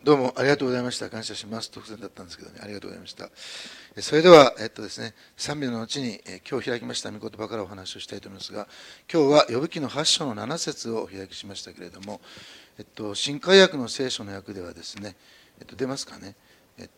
どうもありがとうございました。感謝します。突然だったんですけどね、ありがとうございました。それでは、ですね、賛美の後に、今日開きました御言葉からお話をしたいと思いますが、今日は呼ぶ記の8章の7節をお開きしましたけれども、新海訳の聖書の訳ではですね、出ますかね。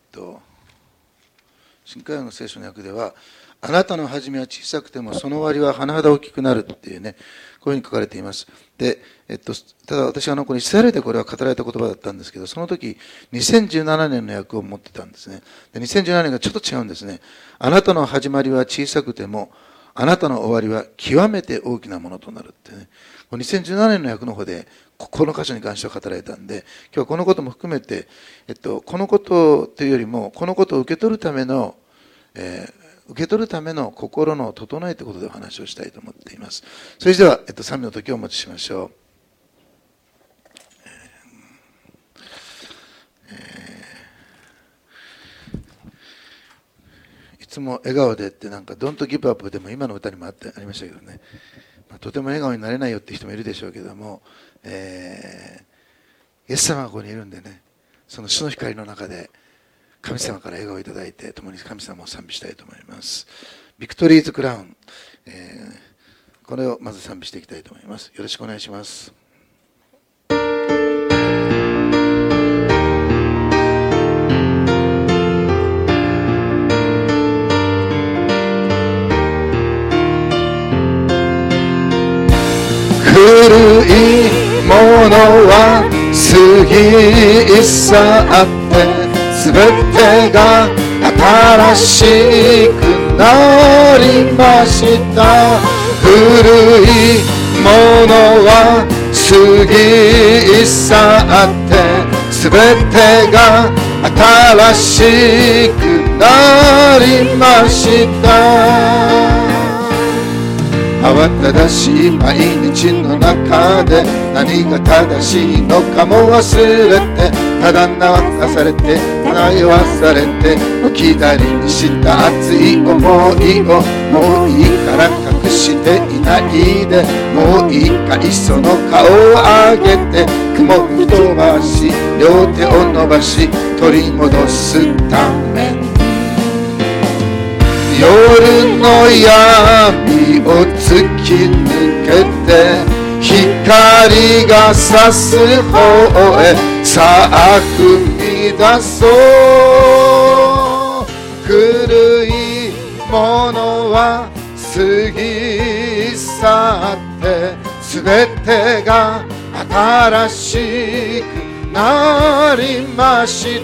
新海訳の聖書の訳では、あなたの初めは小さくてもその終わりは甚だ大きくなるっていうね、こういうふうに書かれています。で、ただ私はこのイスラエルでこれは語られた言葉だったんですけど、その時2017年の訳を持ってたんですね。で、2017年がちょっと違うんですね。あなたの始まりは小さくてもあなたの終わりは極めて大きなものとなるってね。2017年の訳の方でこの箇所に関しては語られたんで、今日はこのことも含めて、このことというよりもこのことを受け取るための心の整えということでお話をしたいと思っています。それでは、賛美の時をお持ちしましょう。いつも笑顔でってDon't give up でも今の歌にもありましたけどね、とても笑顔になれないよって人もいるでしょうけども、イエス様がここにいるんでね、その主の光の中で神様から笑顔をいただいて共に神様を賛美したいと思います。ビクトリーズクラウン、これをまず賛美していきたいと思います。よろしくお願いします。古いものは過ぎ去ってすべてが新しくなりました。古いものは過ぎ去ってすべてが新しくなりました。慌ただしい毎日の中で何が正しいのかも忘れて、ただ流されて迷わされて置き去りにした熱い思いをもういいから隠していないで、もういいかいっその顔を上げて雲に飛ばし両手を伸ばし取り戻すために、夜の闇を突き抜けて光が差す方へさあ踏み出そう。古いものは過ぎ去ってすべてが新しくなりました。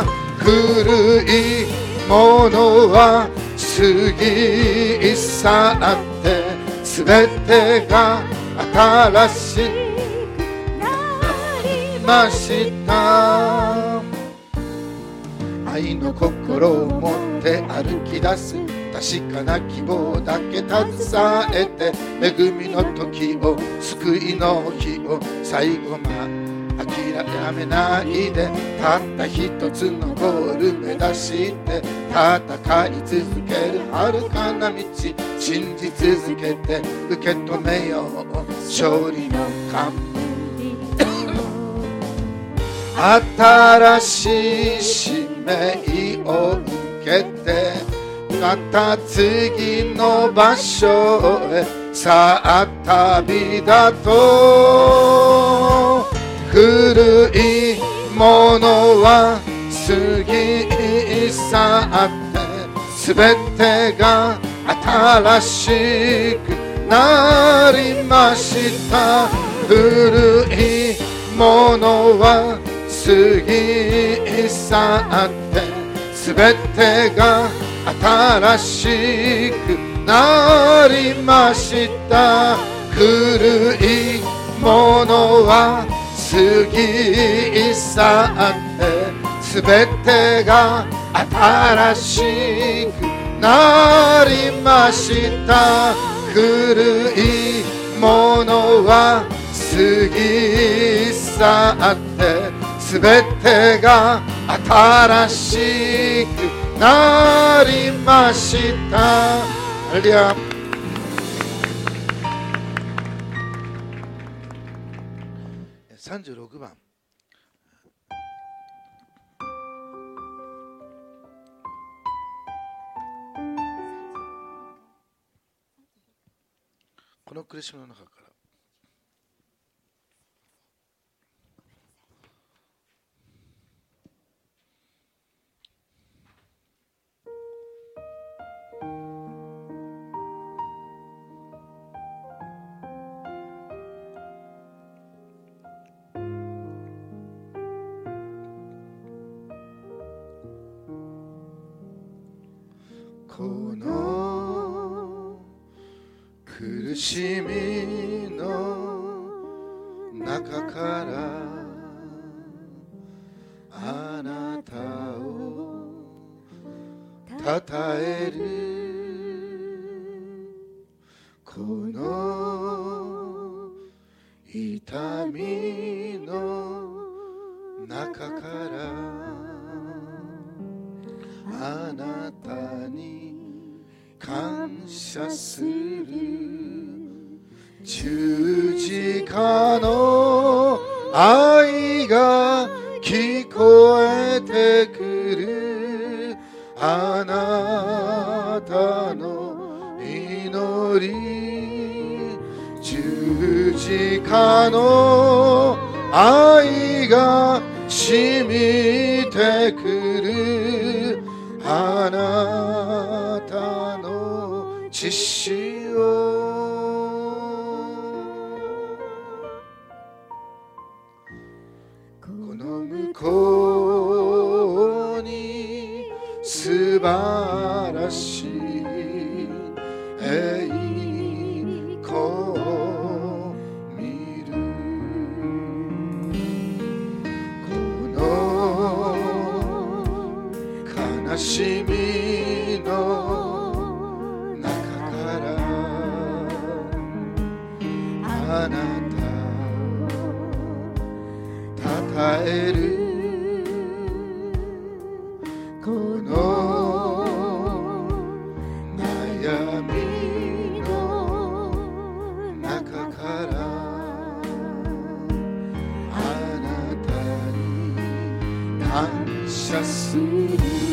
古いものは過ぎ去ってすべてが新しくなりました。愛の心を持って歩き出す確かな希望だけ携えて、恵みの時を救いの日を最後まで諦めないで、たった一つのゴール目指して戦い続ける遥かな道、信じ続けて受け止めよう勝利の冠新しい使命を受けてまた次の場所へさあ旅だと。古いものは過ぎ去ってすべてが新しくなりました。古いものは過ぎ去ってすべてが新しくなりました。古いものは過ぎ去ってすべてが新しくなりました。古いものは過ぎ去ってすべてが新しくなりました。ハレルヤ。36番この苦しみの中からこの苦しみの中からあなたをたたえる、この痛みの中からあなたに感謝する、十字架の愛が聞こえてくる、あなたの祈り、十字架の愛が染みてくる、あなたの血潮、この向こうに素晴らしい栄光を見る、この悲しみの中からあなたをたたえる、この悩みの中からあなたに感謝する、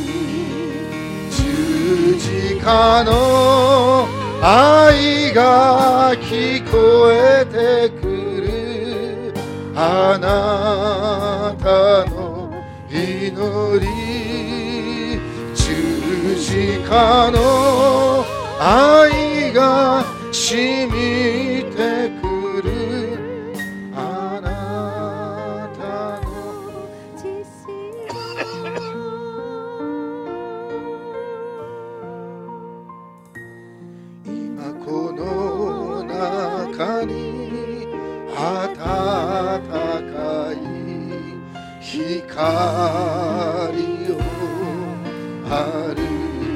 十字架の愛が聞こえてくる、あなたの祈り、十字架の愛が染みてくる、あなたの血潮、今この中に暖かい光をある、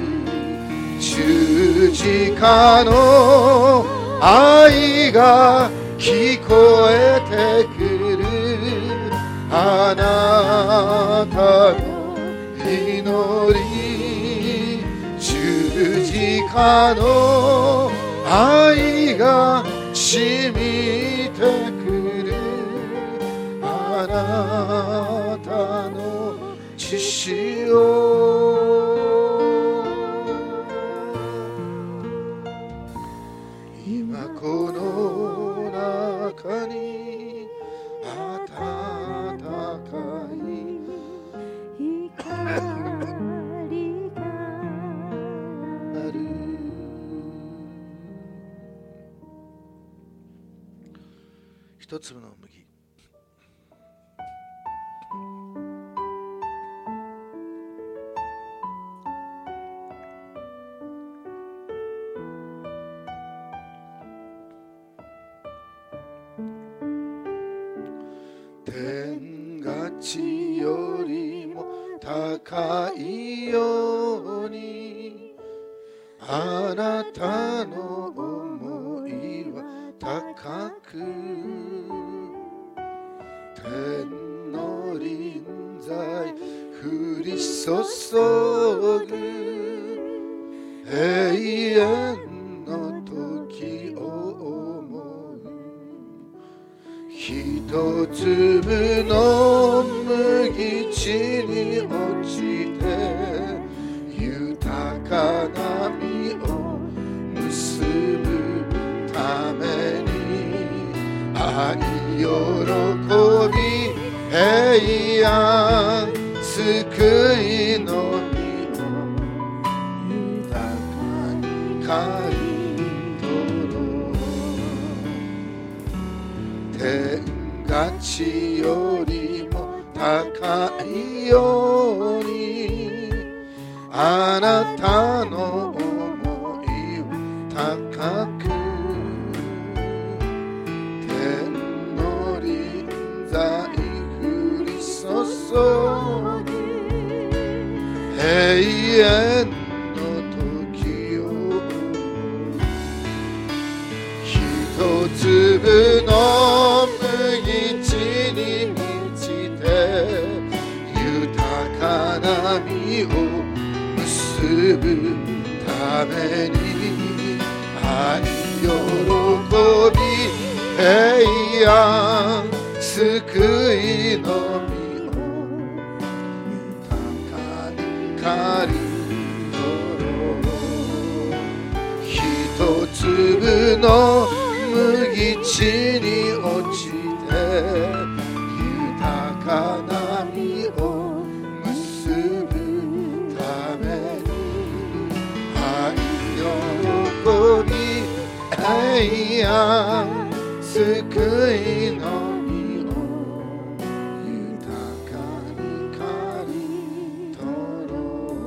十字架の愛が聞こえてくる、あなたの祈り、十字架の愛が染みてくる、あなたの血潮、今この中に暖かい光がある。一粒の麦、天が地よりも高いように、あなたの思いは高く、天の臨在降り注ぐ、永遠の時を思う、一粒の麦地に落ちて豊かな実を結ぶためび平安救いの実を豊かに刈り取ろう。天が地よりも高いようにあなたの思いを高く天の臨在降り注ぐ永遠の時を一粒の麦地に満ちて豊かな実を結ぶために愛喜び平安救いの実を豊かに刈り取ろう。一粒の麦地に落ちて豊かな実を結ぶために愛喜び平安救いの実を豊かに刈り取ろ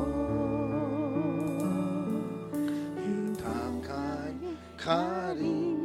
う。豊かに刈り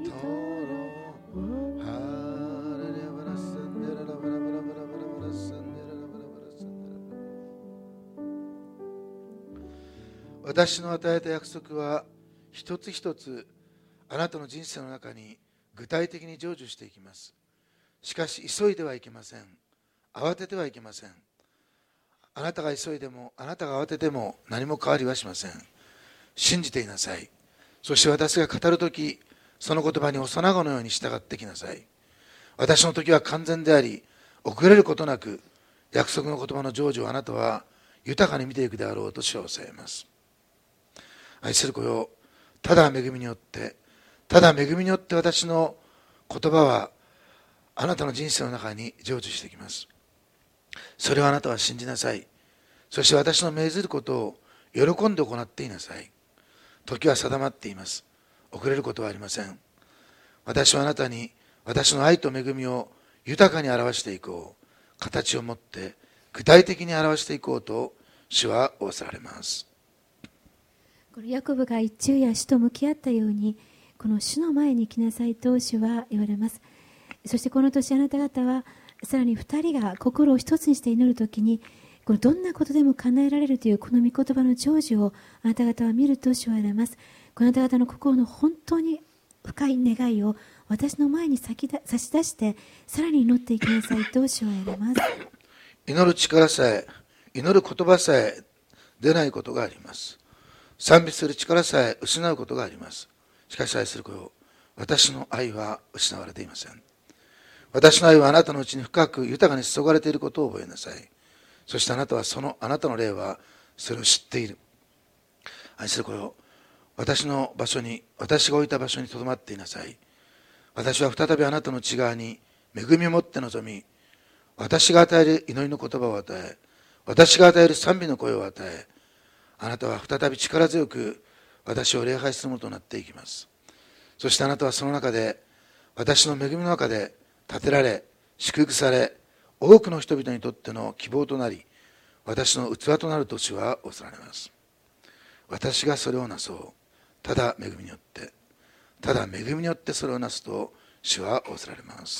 私の与えた約束は一つ一つあなたの人生の中に具体的に成就していきます。しかし急いではいけません。慌ててはいけません。あなたが急いでもあなたが慌てても何も変わりはしません。信じていなさい。そして私が語るときその言葉に幼子のように従ってきなさい。私の時は完全であり遅れることなく約束の言葉の成就をあなたは豊かに見ていくであろうと主はおっしゃいます。愛する子よ、ただ恵みによって私の言葉はあなたの人生の中に成就してきます。それをあなたは信じなさい。そして私の命ずることを喜んで行っていなさい。時は定まっています。遅れることはありません。私はあなたに私の愛と恵みを豊かに表していこう、形を持って具体的に表していこうと主は仰せられます。 このヤコブが一昼夜主と向き合ったように、この主の前に来なさいと主は言われます。そしてこの年あなた方はさらに2人が心を一つにして祈るときに、このどんなことでも叶えられるというこの御言葉の成就をあなた方は見ると主は言われます。このあなた方の心の本当に深い願いを私の前に差し出してさらに祈っていきなさいと主は言われます。 祈る力さえ、祈る言葉さえ出ないことがあります。賛美する力さえ失うことがあります。しかし愛する子よ、私の愛は失われていません。私の愛はあなたのうちに深く豊かに注がれていることを覚えなさい。そしてあなたはあなたの霊はそれを知っている。愛する子よ、私が置いた場所にとどまっていなさい。私は再びあなたの内側に恵みを持って臨み、私が与える祈りの言葉を与え、私が与える賛美の声を与え、あなたは再び力強く私を礼拝するものとなっていきます。そしてあなたはその中で、私の恵みの中で立てられ、祝福され、多くの人々にとっての希望となり、私の器となると主は仰せられます。私がそれをなそう。ただ恵みによって、ただ恵みによってそれをなすと主は仰せられます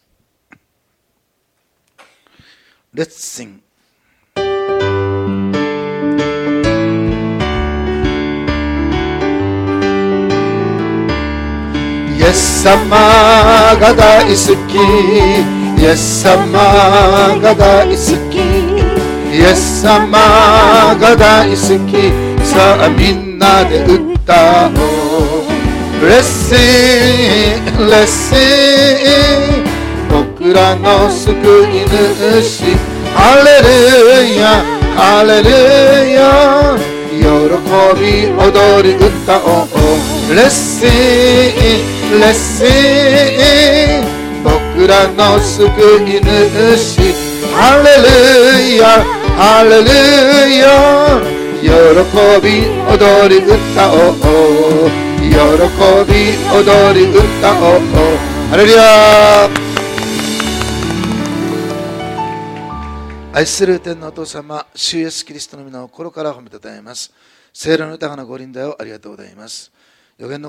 。Let's sing.イエス様が大好き、イエス様が大好き、イエス様が大好き、さあみんなで歌おう。レッシンレッシン、僕らの救い主、ハレルヤハレルヤ、喜び踊り歌おう。レッシンレッシン、僕らの救い主。ハレルヤハレルヤ、喜び踊り歌おう、喜び踊り歌おう。ハレルヤ。愛する天のお父様、主イエスキリストの皆を心から褒めたたえます。聖霊の豊かなご臨在をありがとうございます。予言の